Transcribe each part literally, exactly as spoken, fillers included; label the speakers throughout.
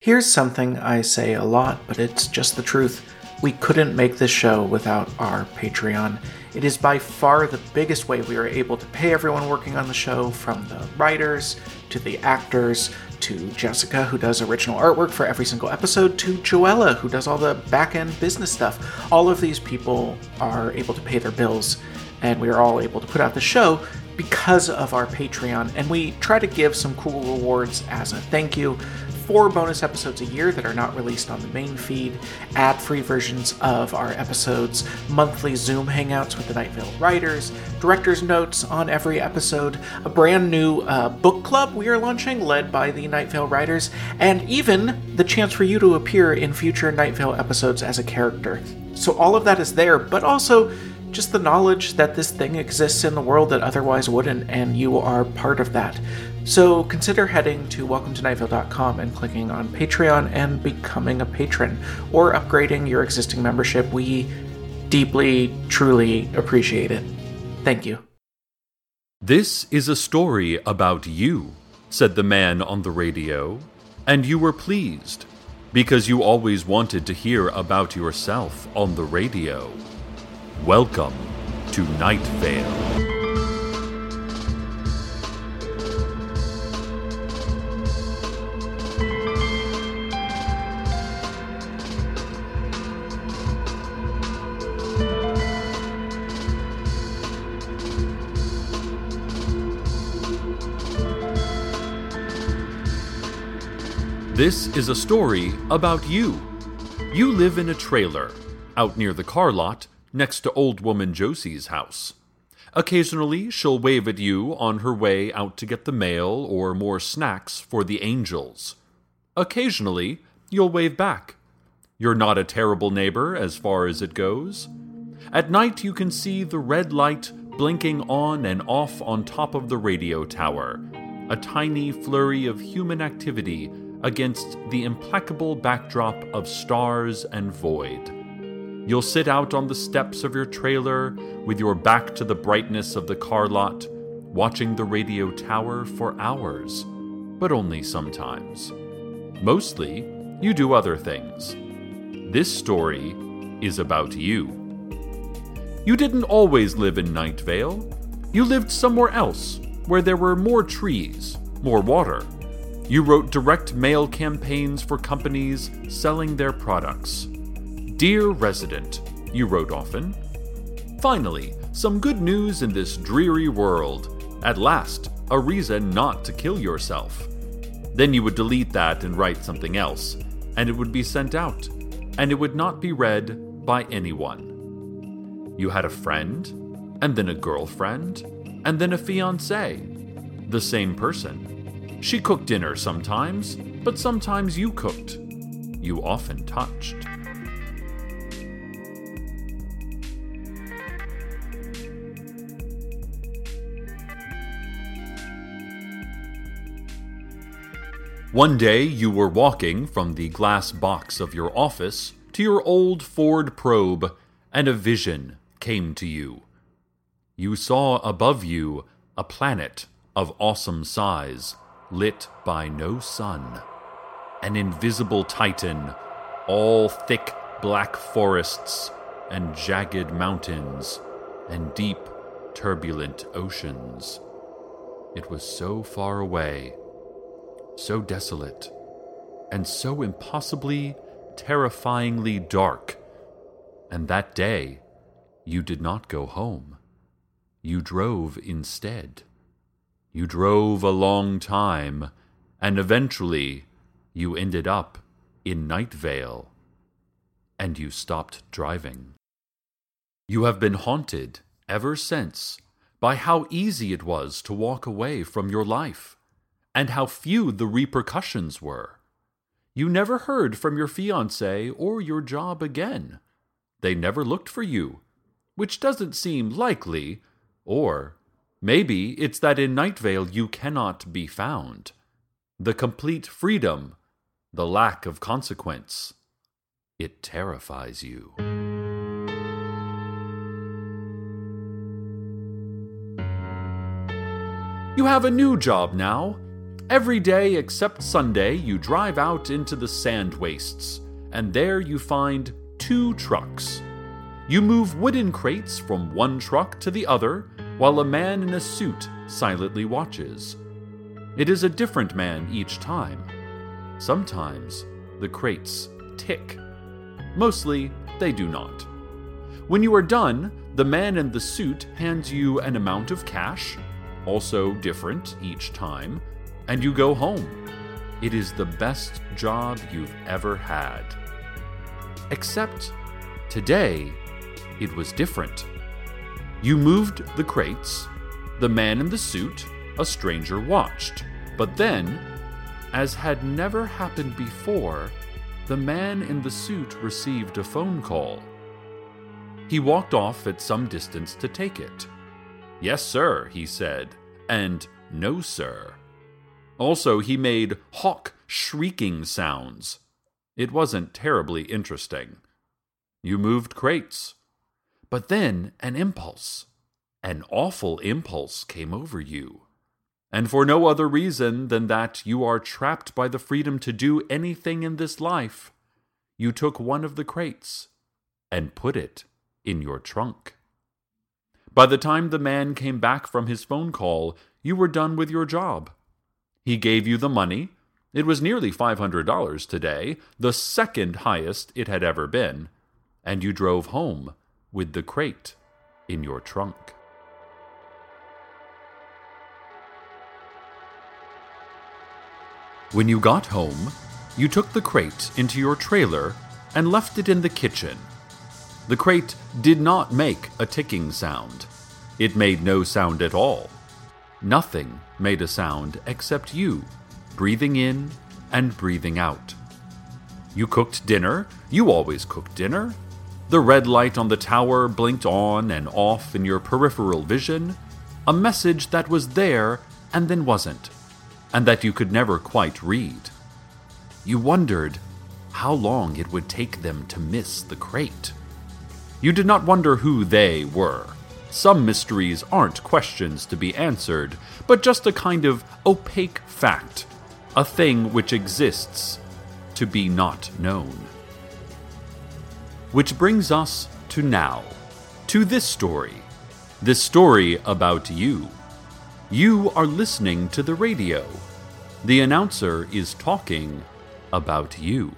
Speaker 1: Here's something I say a lot, but it's just the truth. We couldn't make this show without our Patreon. It is by far the biggest way we are able to pay everyone working on the show, from the writers, to the actors, to Jessica, who does original artwork for every single episode, to Joella, who does all the back-end business stuff. All of these people are able to pay their bills, and we are all able to put out the show because of our Patreon, and we try to give some cool rewards as a thank you. Four bonus episodes a year that are not released on the main feed, ad-free versions of our episodes, monthly Zoom hangouts with the Night Vale writers, director's notes on every episode, a brand new uh, book club we are launching led by the Night Vale writers, and even the chance for you to appear in future Night Vale episodes as a character. So all of that is there, but also just the knowledge that this thing exists in the world that otherwise wouldn't, and you are part of that. So consider heading to welcome to night vale dot com and clicking on Patreon and becoming a patron, or upgrading your existing membership. We deeply, truly appreciate it. Thank you.
Speaker 2: "This is a story about you," said the man on the radio, "and you were pleased, because you always wanted to hear about yourself on the radio. Welcome to Night Vale." This is a story about you. You live in a trailer out near the car lot next to old woman Josie's house. Occasionally, she'll wave at you on her way out to get the mail or more snacks for the angels. Occasionally, you'll wave back. You're not a terrible neighbor as far as it goes. At night, you can see the red light blinking on and off on top of the radio tower, a tiny flurry of human activity against the implacable backdrop of stars and void. You'll sit out on the steps of your trailer with your back to the brightness of the car lot, watching the radio tower for hours, but only sometimes. Mostly, you do other things. This story is about you. You didn't always live in Night Vale. You lived somewhere else, where there were more trees, more water. You wrote direct mail campaigns for companies selling their products. "Dear Resident," you wrote often. "Finally, some good news in this dreary world. At last, a reason not to kill yourself." Then you would delete that and write something else, and it would be sent out, and it would not be read by anyone. You had a friend, and then a girlfriend, and then a fiancé. The same person. She cooked dinner sometimes, but sometimes you cooked. You often touched. One day you were walking from the glass box of your office to your old Ford Probe, and a vision came to you. You saw above you a planet of awesome size, lit by no sun. An invisible titan, all thick black forests and jagged mountains and deep, turbulent oceans. It was so far away, so desolate, and so impossibly, terrifyingly dark. And that day, you did not go home. You drove instead. You drove a long time, and eventually you ended up in Night Vale. And you stopped driving. You have been haunted ever since by how easy it was to walk away from your life, and how few the repercussions were. You never heard from your fiancé or your job again. They never looked for you, which doesn't seem likely, or maybe it's that in Night Vale you cannot be found. The complete freedom, the lack of consequence. It terrifies you. You have a new job now, Every day except Sunday, you drive out into the sand wastes, and there you find two trucks. You move wooden crates from one truck to the other, while a man in a suit silently watches. It is a different man each time. Sometimes the crates tick. Mostly, they do not. When you are done, the man in the suit hands you an amount of cash, also different each time, and you go home. It is the best job you've ever had. Except today, it was different. You moved the crates. The man in the suit, a stranger, watched. But then, as had never happened before, the man in the suit received a phone call. He walked off at some distance to take it. "Yes, sir," he said, and "No, sir." Also, he made hawk shrieking sounds. It wasn't terribly interesting. You moved crates. But then an impulse, an awful impulse came over you. And for no other reason than that you are trapped by the freedom to do anything in this life, you took one of the crates and put it in your trunk. By the time the man came back from his phone call, you were done with your job. He gave you the money. It was nearly five hundred dollars today, the second highest it had ever been, and you drove home with the crate in your trunk. When you got home, you took the crate into your trailer and left it in the kitchen. The crate did not make a ticking sound. It made no sound at all. Nothing made a sound except you, breathing in and breathing out. You cooked dinner. You always cooked dinner. The red light on the tower blinked on and off in your peripheral vision, a message that was there and then wasn't, and that you could never quite read. You wondered how long it would take them to miss the crate. You did not wonder who they were. Some mysteries aren't questions to be answered, but just a kind of opaque fact, a thing which exists to be not known. Which brings us to now, to this story, this story about you. You are listening to the radio. The announcer is talking about you.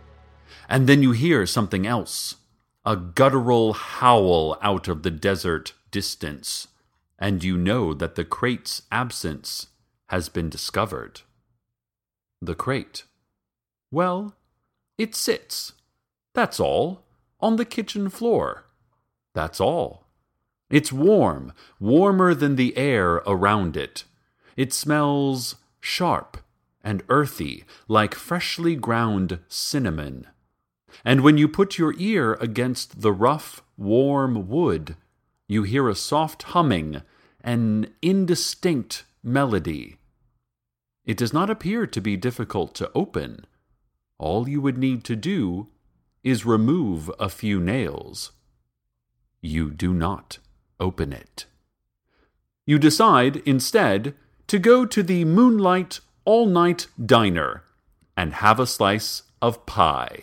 Speaker 2: And then you hear something else, a guttural howl out of the desert distance, and you know that the crate's absence has been discovered. The crate. Well, it sits. That's all. On the kitchen floor. That's all. It's warm, warmer than the air around it. It smells sharp and earthy, like freshly ground cinnamon. And when you put your ear against the rough, warm wood, you hear a soft humming, an indistinct melody. It does not appear to be difficult to open. All you would need to do is remove a few nails. You do not open it. You decide, instead, to go to the Moonlight All-Night Diner and have a slice of pie.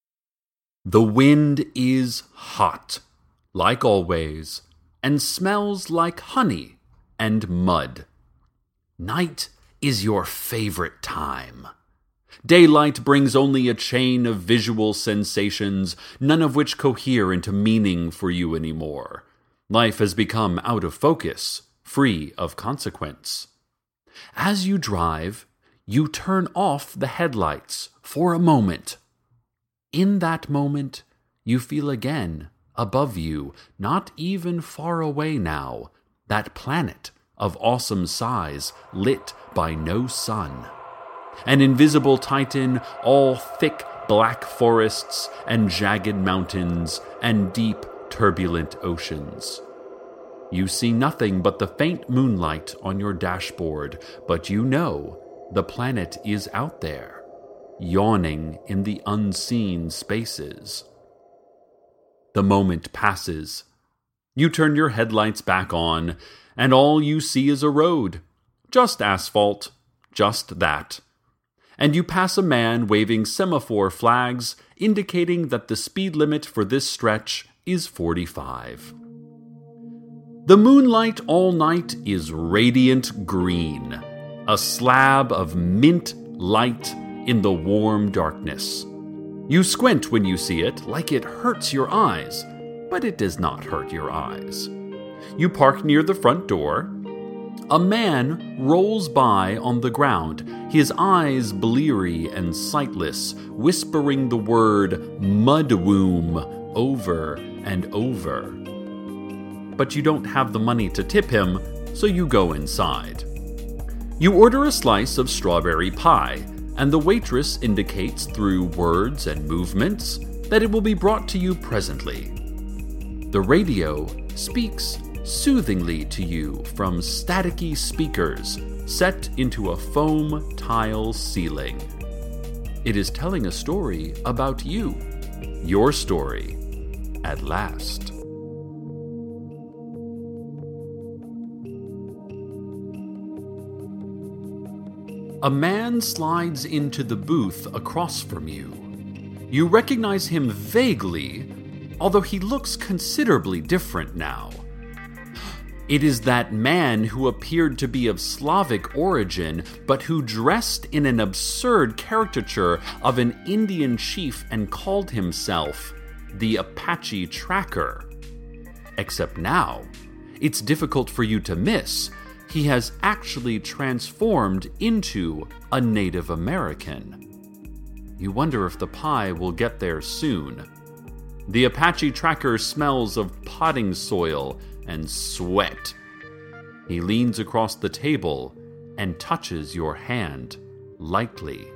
Speaker 2: The wind is hot, like always, and smells like honey and mud. Night is your favorite time. Daylight brings only a chain of visual sensations, none of which cohere into meaning for you anymore. Life has become out of focus, free of consequence. As you drive, you turn off the headlights for a moment. In that moment, you feel again, above you, not even far away now, that planet of awesome size lit by no sun. An invisible titan, all thick black forests and jagged mountains and deep turbulent oceans. You see nothing but the faint moonlight on your dashboard, but you know the planet is out there, yawning in the unseen spaces. The moment passes. You turn your headlights back on, and all you see is a road. Just asphalt. just that. And you pass a man waving semaphore flags indicating that the speed limit for this stretch is forty-five. The moonlight all night is radiant green, a slab of mint light in the warm darkness. You squint when you see it, like it hurts your eyes, but it does not hurt your eyes. You park near the front door. A man rolls by on the ground, his eyes bleary and sightless, whispering the word mudwomb over and over. But you don't have the money to tip him, so you go inside. You order a slice of strawberry pie, and the waitress indicates through words and movements that it will be brought to you presently. The radio speaks soothingly to you from staticky speakers set into a foam tile ceiling. It is telling a story about you, your story, at last. A man slides into the booth across from you. You recognize him vaguely, although he looks considerably different now. It is that man who appeared to be of Slavic origin, but who dressed in an absurd caricature of an Indian chief and called himself the Apache Tracker. Except now, it's difficult for you to miss. He has actually transformed into a Native American. You wonder if the pie will get there soon. The Apache Tracker smells of potting soil and sweat. He leans across the table and touches your hand lightly.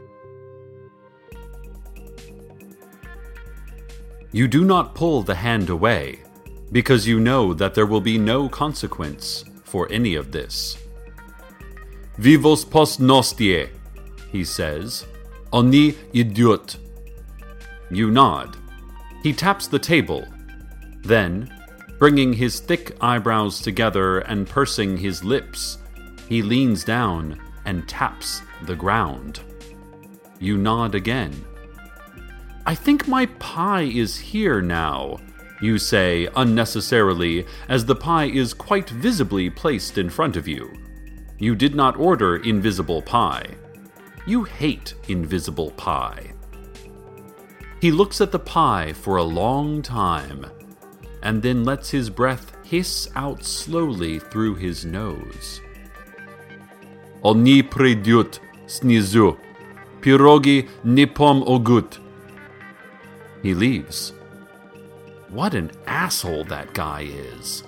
Speaker 2: You do not pull the hand away, because you know that there will be no consequence for any of this. Vivos post nostie, he says. Oni idiot. You nod. He taps the table. Then, bringing his thick eyebrows together and pursing his lips, he leans down and taps the ground. You nod again. I think my pie is here now, you say unnecessarily, as the pie is quite visibly placed in front of you. You did not order invisible pie. You hate invisible pie. He looks at the pie for a long time, and then lets his breath hiss out slowly through his nose. Oni pridyut snizu, pirogi nipom ogut. He leaves. What an asshole that guy is.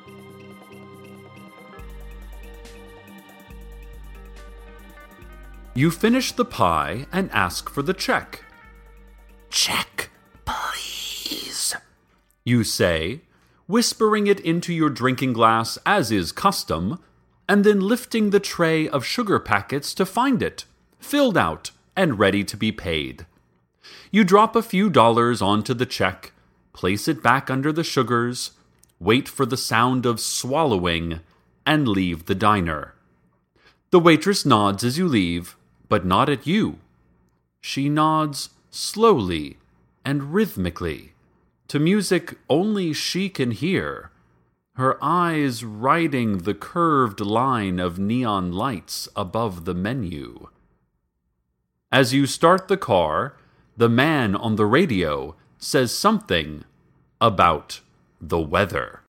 Speaker 2: You finish the pie and ask for the check. Check, please, you say, whispering it into your drinking glass as is custom, and then lifting the tray of sugar packets to find it, filled out and ready to be paid. You drop a few dollars onto the check, place it back under the sugars, wait for the sound of swallowing, and leave the diner. The waitress nods as you leave, but not at you. She nods slowly and rhythmically, to music only she can hear, her eyes riding the curved line of neon lights above the menu. As you start the car, the man on the radio says something about the weather.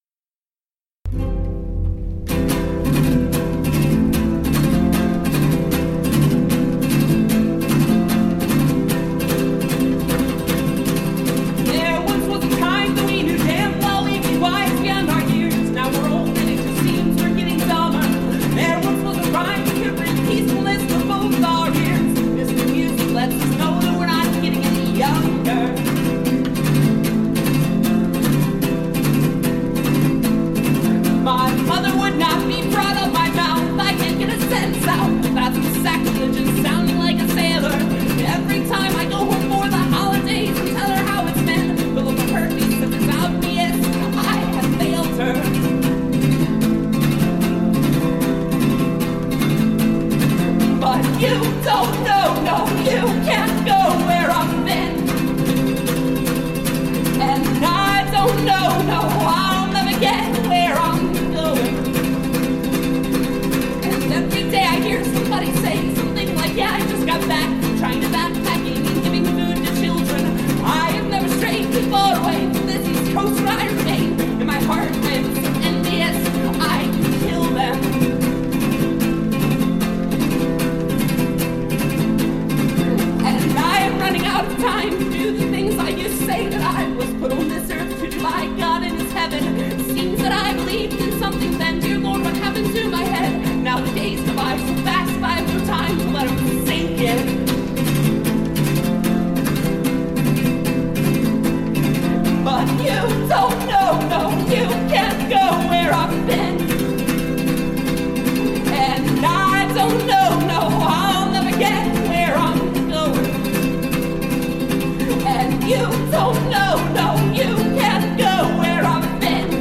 Speaker 3: you don't know, no, you can't go where I've been.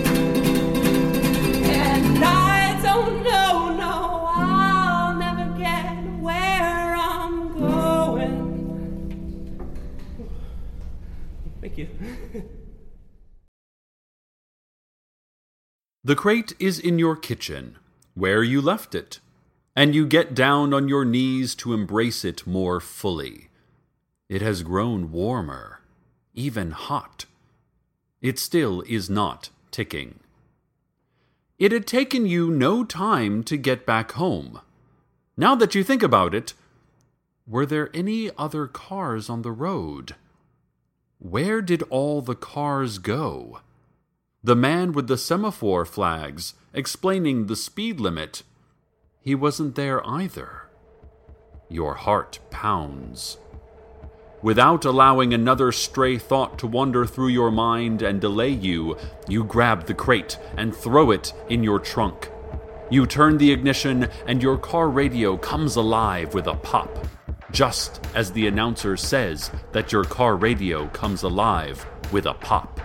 Speaker 3: And I don't know, no, I'll never get where I'm going. Thank you.
Speaker 2: The crate is in your kitchen, where you left it, and you get down on your knees to embrace it more fully. It has grown warmer, even hot. It still is not ticking. It had taken you no time to get back home. Now that you think about it, were there any other cars on the road? Where did all the cars go? The man with the semaphore flags explaining the speed limit, he wasn't there either. Your heart pounds. Without allowing another stray thought to wander through your mind and delay you, you grab the crate and throw it in your trunk. You turn the ignition and your car radio comes alive with a pop, just as the announcer says that your car radio comes alive with a pop.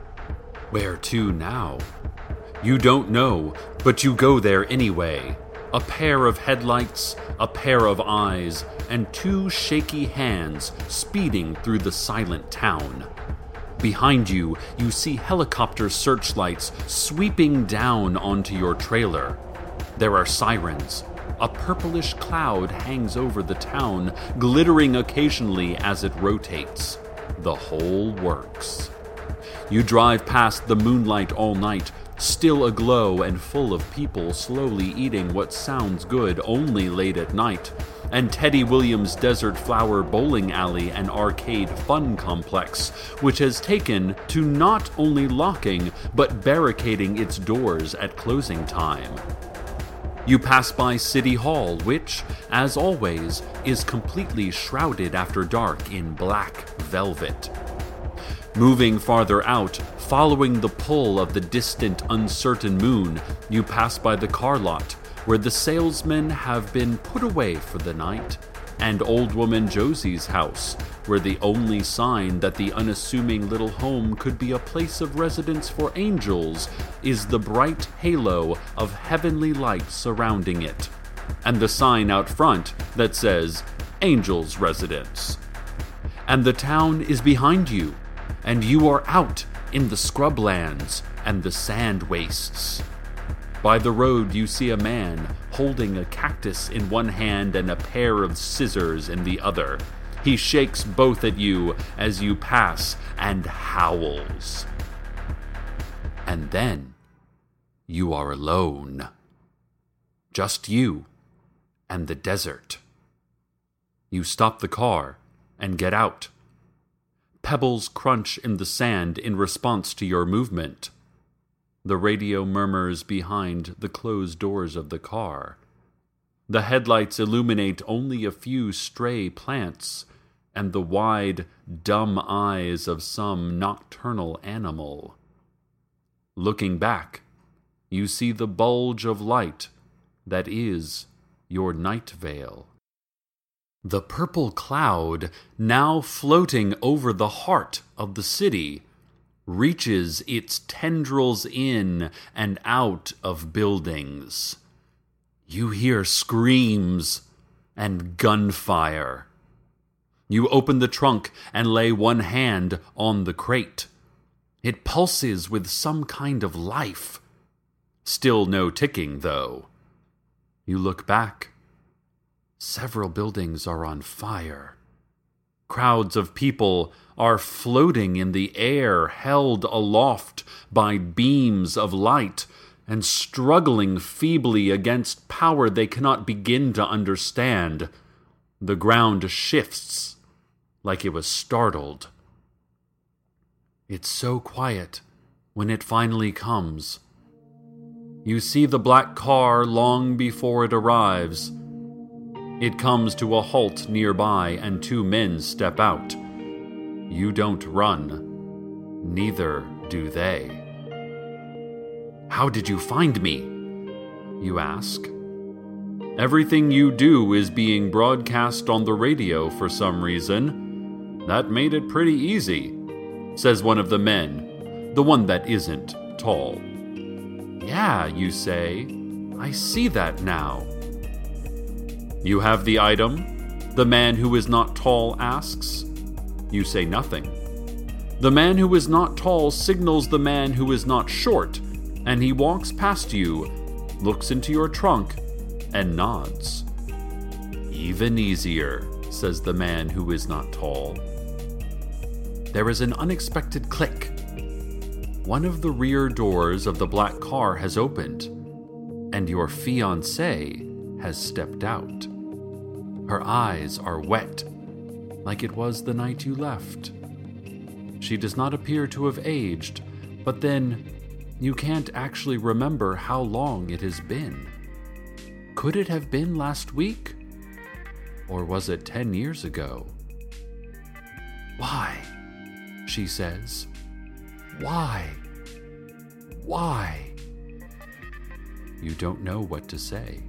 Speaker 2: Where to now? You don't know, but you go there anyway. A pair of headlights, a pair of eyes, and two shaky hands speeding through the silent town. Behind you, you see helicopter searchlights sweeping down onto your trailer. There are sirens. A purplish cloud hangs over the town, glittering occasionally as it rotates. The whole works. You drive past the moonlight all night, still aglow and full of people slowly eating what sounds good only late at night, and Teddy Williams' Desert Flower Bowling Alley and Arcade Fun Complex, which has taken to not only locking but barricading its doors at closing time. You pass by City Hall, which, as always, is completely shrouded after dark in black velvet. Moving farther out, following the pull of the distant, uncertain moon, you pass by the car lot, where the salesmen have been put away for the night, and Old Woman Josie's house, where the only sign that the unassuming little home could be a place of residence for angels is the bright halo of heavenly light surrounding it, and the sign out front that says, Angels Residence. And the town is behind you, and you are out in the scrublands and the sand wastes. By the road you see a man holding a cactus in one hand and a pair of scissors in the other. He shakes both at you as you pass and howls. And then you are alone. Just you and the desert. You stop the car and get out. Pebbles crunch in the sand in response to your movement. The radio murmurs behind the closed doors of the car. The headlights illuminate only a few stray plants and the wide, dumb eyes of some nocturnal animal. Looking back, you see the bulge of light that is your night veil. The purple cloud, now floating over the heart of the city, reaches its tendrils in and out of buildings. You hear screams and gunfire. You open the trunk and lay one hand on the crate. It pulses with some kind of life. Still no ticking, though. You look back. Several buildings are on fire. Crowds of people are floating in the air, held aloft by beams of light, and struggling feebly against power they cannot begin to understand. The ground shifts like it was startled. It's so quiet when it finally comes. You see the black car long before it arrives. It comes to a halt nearby, and two men step out. You don't run. Neither do they. How did you find me? You ask. Everything you do is being broadcast on the radio for some reason. That made it pretty easy, says one of the men, the one that isn't tall. Yeah, you say. I see that now. You have the item? The man who is not tall asks. You say nothing. The man who is not tall signals the man who is not short, and he walks past you, looks into your trunk, and nods. Even easier, says the man who is not tall. There is an unexpected click. One of the rear doors of the black car has opened, and your fiancée has stepped out. Her eyes are wet, like it was the night you left. She does not appear to have aged, but then you can't actually remember how long it has been. Could it have been last week? Or was it ten years ago? Why? She says. Why? Why? You don't know what to say.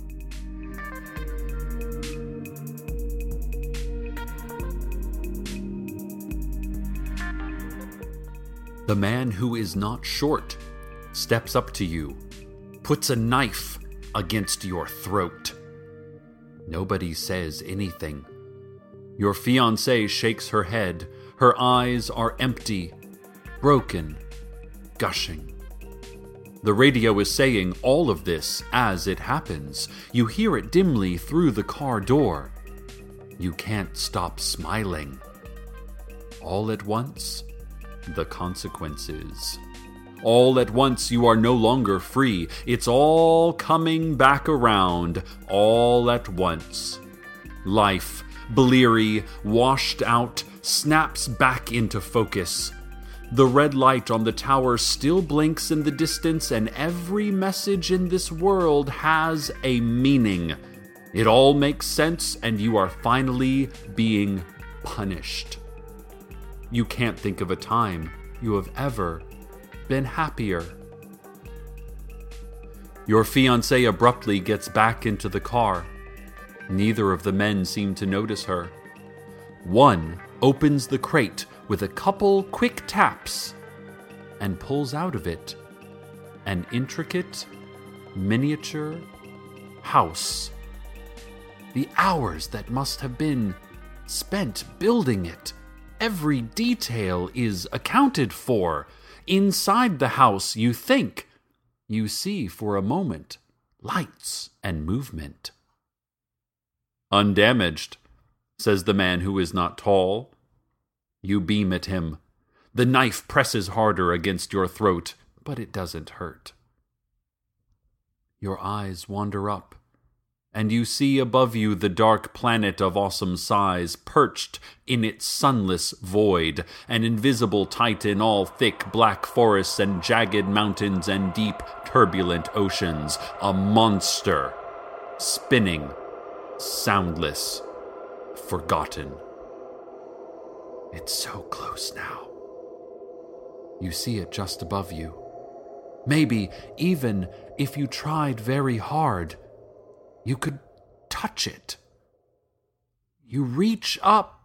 Speaker 2: The man who is not short steps up to you, puts a knife against your throat. Nobody says anything. Your fiancée shakes her head. Her eyes are empty, broken, gushing. The radio is saying all of this as it happens. You hear it dimly through the car door. You can't stop smiling. All at once, the consequences. All at once, you are no longer free. It's all coming back around, all at once. Life, bleary, washed out, snaps back into focus. The red light on the tower still blinks in the distance, and every message in this world has a meaning. It all makes sense, and you are finally being punished. You can't think of a time you have ever been happier. Your fiancé abruptly gets back into the car. Neither of the men seem to notice her. One opens the crate with a couple quick taps and pulls out of it an intricate, miniature house. The hours that must have been spent building it. Every detail is accounted for. Inside the house, you think. You see for a moment lights and movement. Undamaged, says the man who is not tall. You beam at him. The knife presses harder against your throat, but it doesn't hurt. Your eyes wander up, and you see above you the dark planet of awesome size, perched in its sunless void, an invisible titan, all thick black forests and jagged mountains and deep, turbulent oceans, a monster, spinning, soundless, forgotten. It's so close now. You see it just above you. Maybe, even if you tried very hard, you could touch it. You reach up.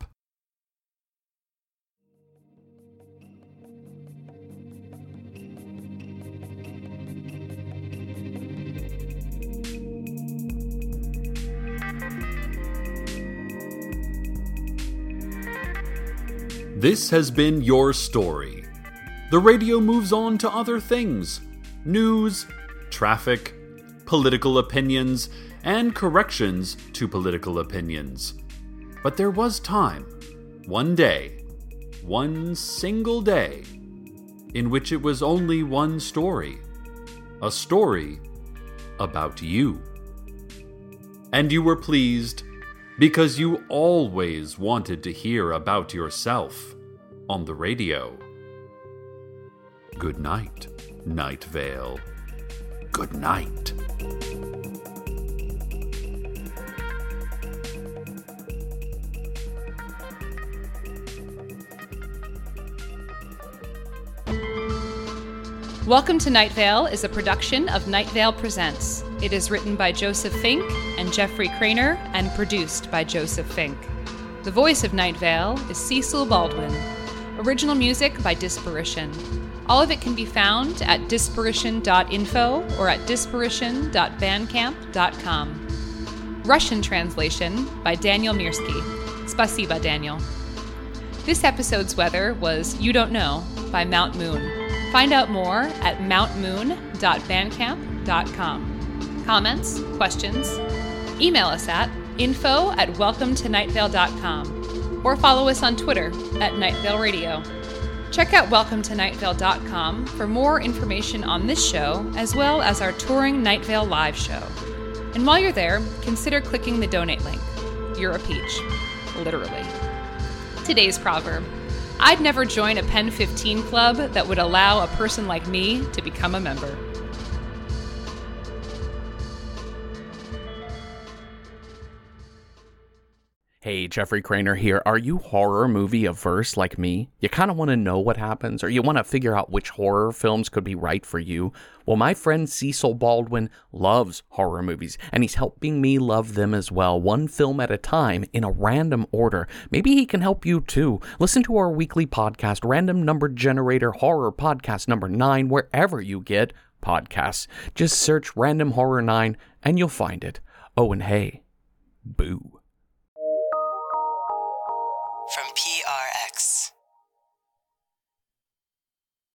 Speaker 2: This has been your story. The radio moves on to other things. News, traffic, political opinions, and corrections to political opinions. But there was time, one day, one single day, in which it was only one story. A story about you. And you were pleased because you always wanted to hear about yourself on the radio. Good night, Night Vale. Good night.
Speaker 4: Welcome to Night Vale is a production of Night Vale Presents. It is written by Joseph Fink and Jeffrey Craner and produced by Joseph Fink. The voice of Night Vale is Cecil Baldwin. Original music by Disparition. All of it can be found at disparition dot info or at disparition dot bandcamp dot com. Russian translation by Daniel Mirsky. Spasiba, Daniel. This episode's weather was You Don't Know by Mount Moon. Find out more at mount moon dot bandcamp dot com. Comments? Questions? Email us at info at welcome to night vale dot com or follow us on Twitter at Night Vale Radio. Check out welcome to night vale dot com for more information on this show as well as our touring Night Vale live show. And while you're there, consider clicking the donate link. You're a peach. Literally. Today's proverb. I'd never join a Pen fifteen club that would allow a person like me to become a member.
Speaker 5: Hey, Jeffrey Craner here. Are you horror movie averse like me? You kind of want to know what happens, or you want to figure out which horror films could be right for you? Well, my friend Cecil Baldwin loves horror movies, and he's helping me love them as well, one film at a time, in a random order. Maybe he can help you too. Listen to our weekly podcast, Random Number Generator Horror Podcast number nine, wherever you get podcasts. Just search Random Horror nine, and you'll find it. Oh, and hey, boo.